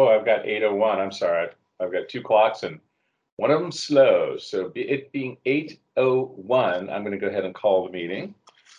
Oh, I've got 8:01. I'm sorry. I've got two clocks and one of them slow. So it being 8:01, I'm going to go ahead and call the meeting.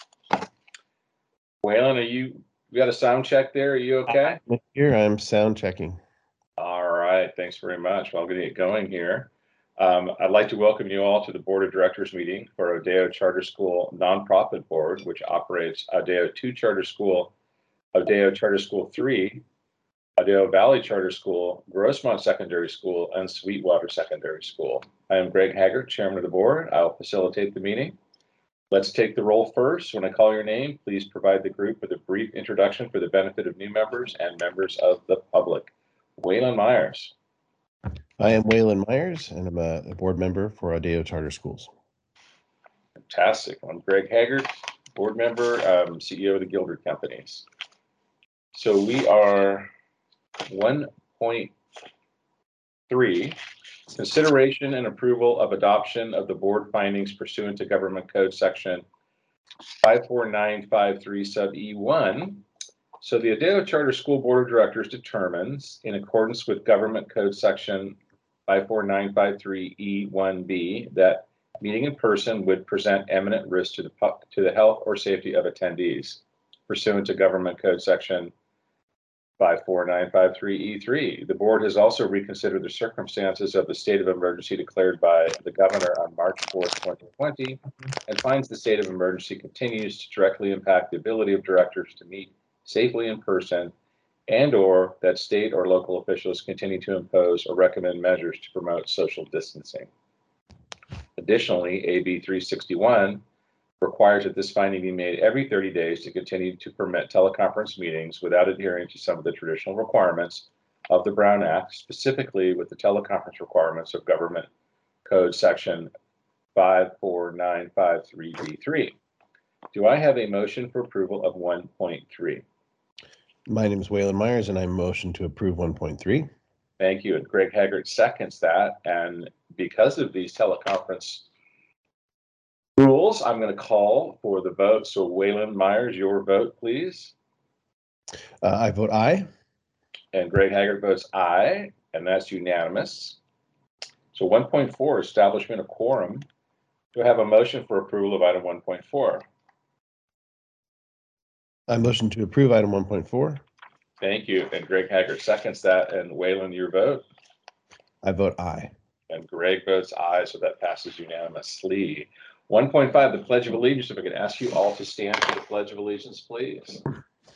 Waylon, you got a sound check there? Are you okay? Here, I'm sound checking. All right. Thanks very much. Well, I'm going to get going here. I'd like to welcome you all to the Board of Directors meeting for Odeyo Charter School Nonprofit Board, which operates Odeyo 2 Charter School, Odeyo Charter School 3, Odeyo Valley Charter School, Grossmont Secondary School, and Sweetwater Secondary School. I am Greg Haggart, Chairman of the Board. I'll facilitate the meeting. Let's take the roll first. When I call your name, please provide the group with a brief introduction for the benefit of new members and members of the public. Waylon Myers. I am Waylon Myers, and I'm a board member for Odeyo Charter Schools. Fantastic. I'm Greg Haggart, board member, CEO of the Gildred Companies. So we are 1.3, consideration and approval of adoption of the board findings pursuant to Government Code Section 54953 sub E1. So the Odeyo Charter School Board of Directors determines, in accordance with Government Code Section 54953 E1B, that meeting in person would present eminent risk to the health or safety of attendees, pursuant to Government Code Section 54953 E3. The board has also reconsidered the circumstances of the state of emergency declared by the governor on March 4th, 2020, and finds the state of emergency continues to directly impact the ability of directors to meet safely in person, and/or that state or local officials continue to impose or recommend measures to promote social distancing. Additionally, AB 361 requires that this finding be made every 30 days to continue to permit teleconference meetings without adhering to some of the traditional requirements of the Brown Act, specifically with the teleconference requirements of Government Code Section 54953B3. Do I have a motion for approval of 1.3? My name is Waylon Myers, and I motion to approve 1.3. Thank you. And Greg Haggart seconds that. And because of these teleconference rules, I'm going to call for the vote. So Waylon Myers, your vote, please. I vote aye. And Greg Haggart votes aye, and that's unanimous. So 1.4, establishment of quorum. Do I have a motion for approval of item 1.4? I motion to approve item 1.4. Thank you. And Greg Haggart seconds that. And Waylon, your vote? I vote aye. And Greg votes aye, so that passes unanimously. 1.5, the Pledge of Allegiance. If I could ask you all to stand for the Pledge of Allegiance, please.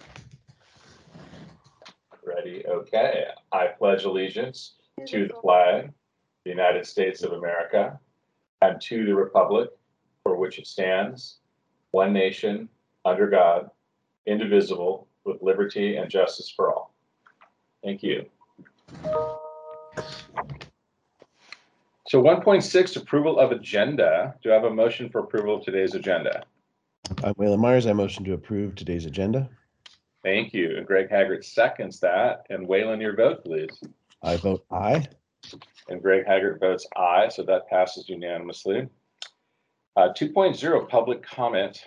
Ready? Okay. I pledge allegiance to the flag of the United States of America and to the republic for which it stands, one nation, under God, indivisible, with liberty and justice for all. Thank you. So 1.6, approval of agenda. Do I have a motion for approval of today's agenda? I'm Waylon Myers. I motion to approve today's agenda. Thank you. And Greg Haggart seconds that. And Waylon, your vote, please. I vote aye. And Greg Haggart votes aye, so that passes unanimously. 2.0, public comment.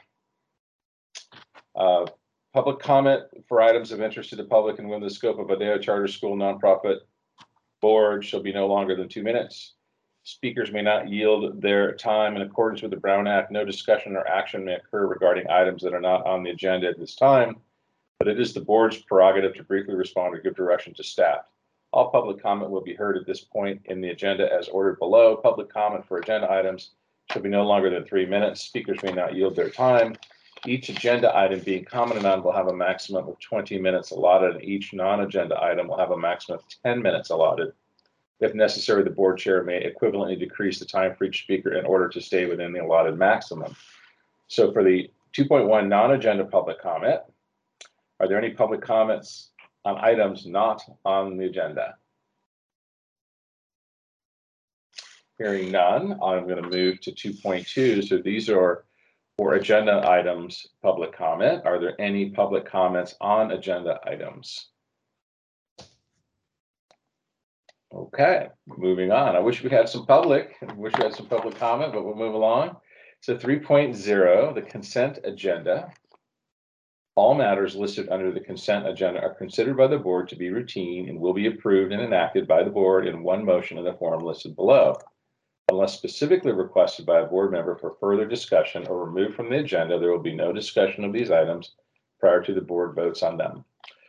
Public comment for items of interest to the public and within the scope of Odeyo Charter School Nonprofit Board shall be no longer than 2 minutes. Speakers may not yield their time in accordance with the Brown Act. No discussion or action may occur regarding items that are not on the agenda at this time, but it is the board's prerogative to briefly respond or give direction to staff. All public comment will be heard at this point in the agenda as ordered below. Public comment for agenda items shall be no longer than 3 minutes. Speakers may not yield their time. Each agenda item being commented on will have a maximum of 20 minutes allotted, and each non-agenda item will have a maximum of 10 minutes allotted. If necessary, the board chair may equivalently decrease the time for each speaker in order to stay within the allotted maximum. So for the 2.1 non-agenda public comment, are there any public comments on items not on the agenda? Hearing none, I'm going to move to 2.2. So these are for agenda items, public comment. Are there any public comments on agenda items? Okay, moving on. I wish we had some public. I wish we had some public comment, but we'll move along. So 3.0, the consent agenda. All matters listed under the consent agenda are considered by the board to be routine and will be approved and enacted by the board in one motion in the form listed below. Unless specifically requested by a board member for further discussion or removed from the agenda, there will be no discussion of these items prior to the board votes on them.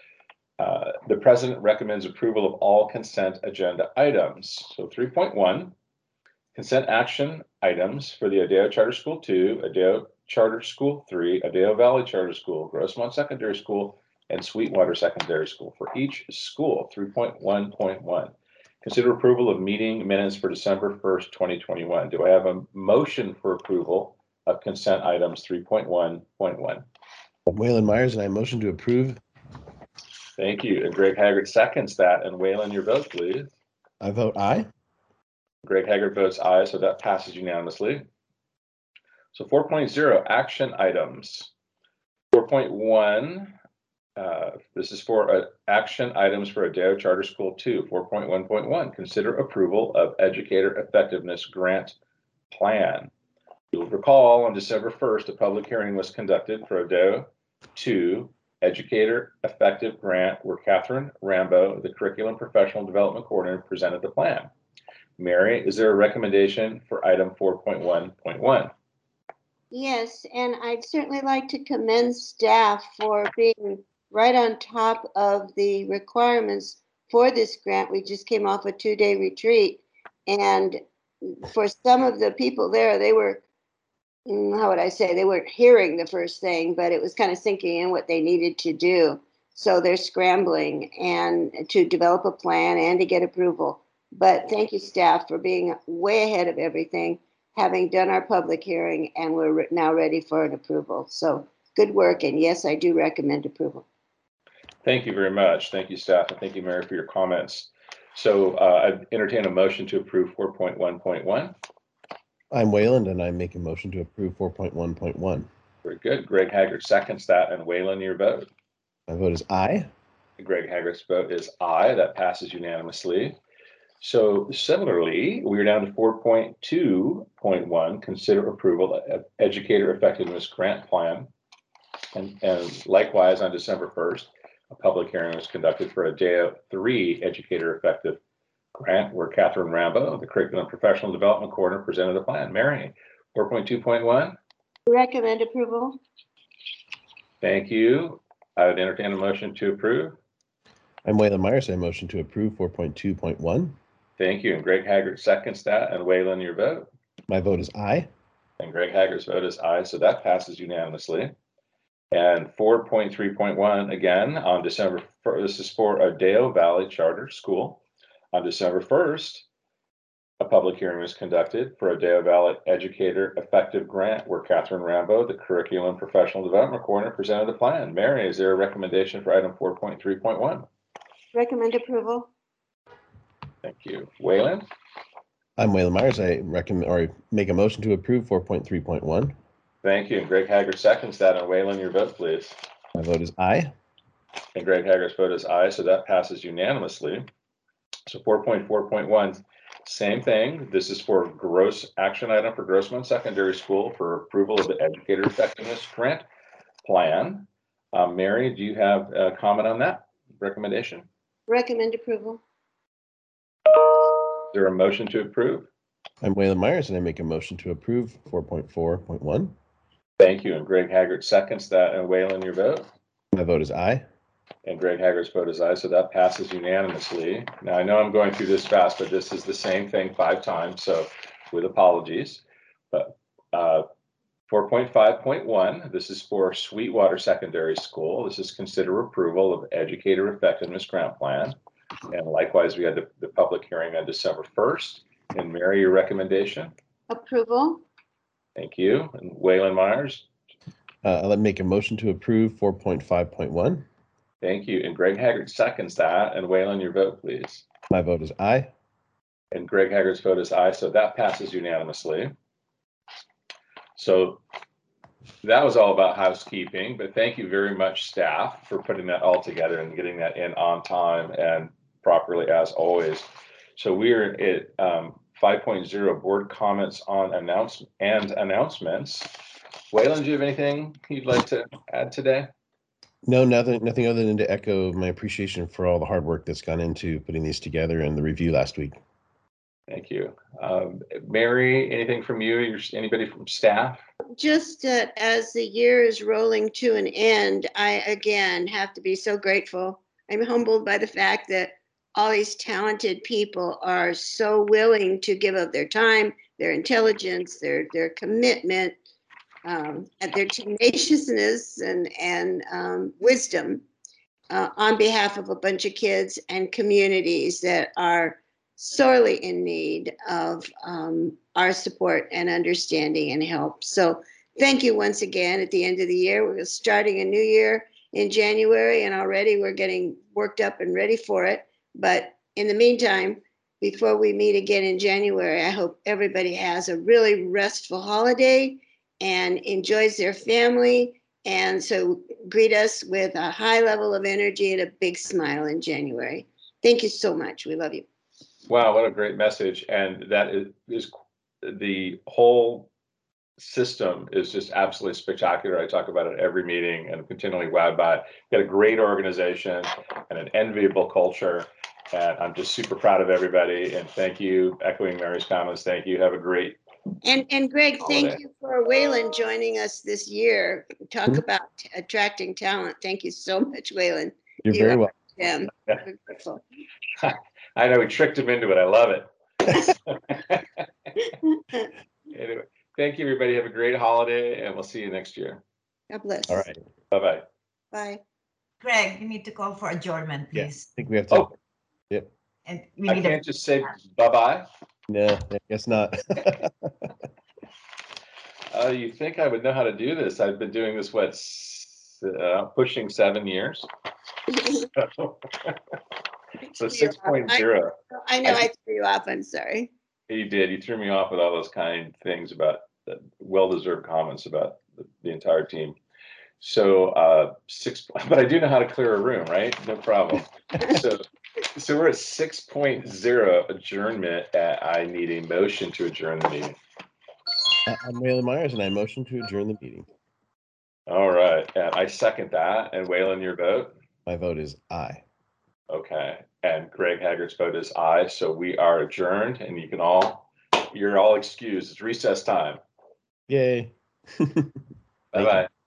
The president recommends approval of all consent agenda items. So 3.1, consent action items for the Adeo Charter School 2, Adeo Charter School 3, Adeo Valley Charter School, Grossmont Secondary School, and Sweetwater Secondary School. For each school, 3.1.1. Consider approval of meeting minutes for December 1st, 2021. Do I have a motion for approval of consent items 3.1.1? Waylon Myers, and I motion to approve. Thank you. And Greg Haggard seconds that. And Waylon, your vote, please. I vote aye. Greg Haggard votes aye, so that passes unanimously. So 4.0, action items. 4.1, this is for action items for Adeo Charter School 2. 4.1.1, consider approval of educator effectiveness grant plan. You'll recall on December 1st, a public hearing was conducted for Adeo 2 educator effective grant where Catherine Rambo, the curriculum professional development coordinator, presented the plan. Mary, is there a recommendation for item 4.1.1? Yes, and I'd certainly like to commend staff for being right on top of the requirements for this grant. We just came off a 2-day retreat, and for some of the people there, they were, how would I say, they weren't hearing the first thing, but it was kind of sinking in what they needed to do. So they're scrambling and to develop a plan and to get approval. But thank you, staff, for being way ahead of everything, having done our public hearing, and we're now ready for an approval. So good work, and yes, I do recommend approval. Thank you very much. Thank you, staff, and thank you, Mary, for your comments. So I entertain a motion to approve 4.1.1. I'm Wayland, and I make a motion to approve 4.1.1. Very good. Greg Haggard seconds that, and Waylon, your vote. My vote is aye. Greg Haggard's vote is aye. That passes unanimously. So similarly, we're down to 4.2.1, consider approval of educator effectiveness grant plan. And likewise, on December 1st, a public hearing was conducted for Adeo 3 educator effective grant where Catherine Rambo, the curriculum professional development coordinator, presented a plan. Mary, 4.2.1. Recommend approval. Thank you. I would entertain a motion to approve. I'm Waylon Myers. I motion to approve 4.2.1. Thank you. And Greg Haggard seconds that. And Waylon, your vote. My vote is aye. And Greg Haggard's vote is aye. So that passes unanimously. And 4.3.1, again, on December 1st, this is for Adeo Valley Charter School. On December 1st, a public hearing was conducted for Adeo Valley Educator Effective Grant where Catherine Rambo, the curriculum professional development coordinator, presented the plan. Mary, is there a recommendation for item 4.3.1? Recommend approval. Thank you. Waylon? I'm Waylon Myers. I recommend or make a motion to approve 4.3.1. Thank you. And Greg Haggard seconds that. And Waylon, your vote, please. My vote is aye. And Greg Haggard's vote is aye. So that passes unanimously. So 4.4.1, same thing. This is for gross action item for Grossmont Secondary School for approval of the educator effectiveness grant plan. Mary, do you have a comment on that recommendation? Recommend approval. Is there a motion to approve? I'm Waylon Myers, and I make a motion to approve 4.4.1. Thank you. And Greg Haggard seconds that. And Waylon, your vote? My vote is aye. And Greg Haggard's vote is aye, so that passes unanimously. Now, I know I'm going through this fast, but this is the same thing 5 times, so with apologies. But 4.5.1, this is for Sweetwater Secondary School. This is consider approval of educator effectiveness grant plan. And likewise, we had the public hearing on December 1st. And Mary, your recommendation? Approval. Thank you. And Waylon Myers? I'll make a motion to approve 4.5.1. Thank you. And Greg Haggard seconds that. And Waylon, your vote, please. My vote is aye. And Greg Haggard's vote is aye, so that passes unanimously. So that was all about housekeeping, but thank you very much, staff, for putting that all together and getting that in on time and properly as always. So we're at 5.0, board comments on announcements. Waylon, do you have anything you'd like to add today? No, nothing other than to echo my appreciation for all the hard work that's gone into putting these together and the review last week. Thank you. Mary, anything from you? Anybody from staff? Just that as the year is rolling to an end, I again have to be so grateful. I'm humbled by the fact that all these talented people are so willing to give up their time, their intelligence, their commitment, and their tenaciousness and wisdom on behalf of a bunch of kids and communities that are sorely in need of our support and understanding and help. So thank you once again. At the end of the year, we're starting a new year in January, and already we're getting worked up and ready for it. But in the meantime, before we meet again in January, I hope everybody has a really restful holiday and enjoys their family. And so greet us with a high level of energy and a big smile in January. Thank you so much. We love you. Wow, what a great message. And that is the whole system is just absolutely spectacular. I talk about it every meeting and I'm continually wowed by it. Got a great organization and an enviable culture. And I'm just super proud of everybody. And thank you, echoing Mary's comments. Thank you. Have a great And Greg, holiday. thank you for Waylon joining us this year. Talk about attracting talent. Thank you so much, Waylon. You're very welcome. Him. Yeah. We're grateful. I know we tricked him into it. I love it. Anyway, thank you, everybody. Have a great holiday, and we'll see you next year. God bless. All right. Bye-bye. Bye. Greg, you need to call for adjournment, Yeah. please. I think we have to. Oh, And we I need can't just say bye-bye. No, I guess not. You think I would know how to do this? I've been doing this, pushing 7 years. So 6.0. I know I threw you off. I'm sorry. You did. You threw me off with all those kind things about well-deserved comments about the entire team. So but I do know how to clear a room, right? No problem. So we're at 6.0 adjournment. I need a motion to adjourn the meeting. I'm Waylon Myers, and I motion to adjourn the meeting. All right, and I second that. And Waylon, your vote? My vote is aye. Okay, and Greg Haggert's vote is aye. So we are adjourned, and you're all excused. It's recess time. Yay. Bye-bye.